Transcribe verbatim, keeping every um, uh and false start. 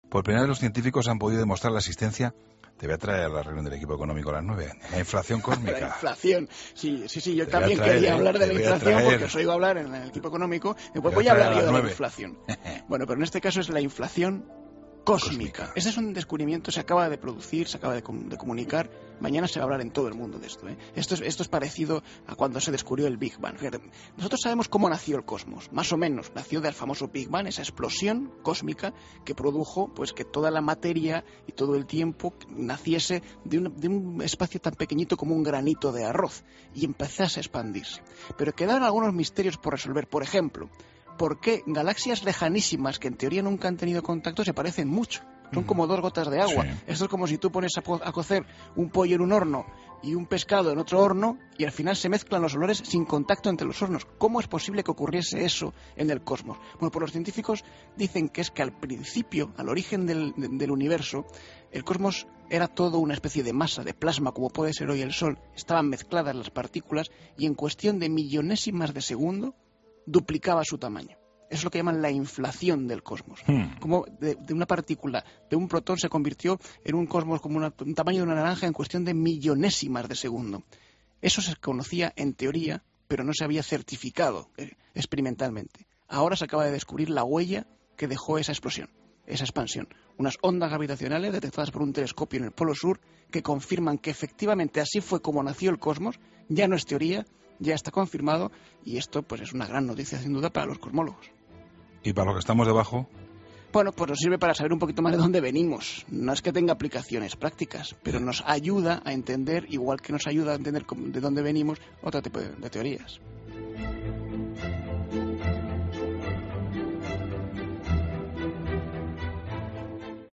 Por primera vez los científicos han podido demostrar la existencia. Te voy a traer a la reunión del equipo económico a las nueve. La inflación cósmica. La inflación. Sí, sí, sí, yo Te también traer, quería ¿eh? hablar de la Te voy a inflación traer. porque os oigo hablar en el equipo económico. Después Te voy voy a a traer hablar a yo las de la nueve. inflación. Bueno, pero en este caso es la inflación cósmica. Cósmica. Este es un descubrimiento, se acaba de producir, se acaba de, com- de comunicar. Mañana se va a hablar en todo el mundo de esto. ¿eh? Esto, es, esto es parecido a cuando se descubrió el Big Bang. Fíjate, nosotros sabemos cómo nació el cosmos, más o menos. Nació del famoso Big Bang, esa explosión cósmica que produjo pues que toda la materia y todo el tiempo naciese de un, de un espacio tan pequeñito como un granito de arroz y empezase a expandirse. Pero quedaron algunos misterios por resolver. Por ejemplo, ¿por qué galaxias lejanísimas que en teoría nunca han tenido contacto se parecen mucho? Son como dos gotas de agua. Sí. Esto es como si tú pones a, co- a cocer un pollo en un horno y un pescado en otro horno y al final se mezclan los olores sin contacto entre los hornos. ¿Cómo es posible que ocurriese eso en el cosmos? Bueno, pues los científicos dicen que es que al principio, al origen del, de- del universo, el cosmos era todo una especie de masa, de plasma, como puede ser hoy el Sol. Estaban mezcladas las partículas y en cuestión de millonésimas de segundo duplicaba su tamaño. Es lo que llaman la inflación del cosmos. Hmm. Como de, de una partícula, de un protón, se convirtió en un cosmos como una- un tamaño de una naranja en cuestión de millonésimas de segundo. Eso se conocía en teoría, pero no se había certificado eh, experimentalmente. Ahora se acaba de descubrir la huella que dejó esa explosión, esa expansión. Unas ondas gravitacionales detectadas por un telescopio en el Polo Sur que confirman que efectivamente así fue como nació el cosmos. Ya no es teoría, ya está confirmado, y esto pues es una gran noticia sin duda para los cosmólogos. Y para los que estamos debajo, Bueno, pues nos sirve para saber un poquito más de dónde venimos. No es que tenga aplicaciones prácticas, pero nos ayuda a entender, igual que nos ayuda a entender cómo- de dónde venimos, otro tipo de, de teorías.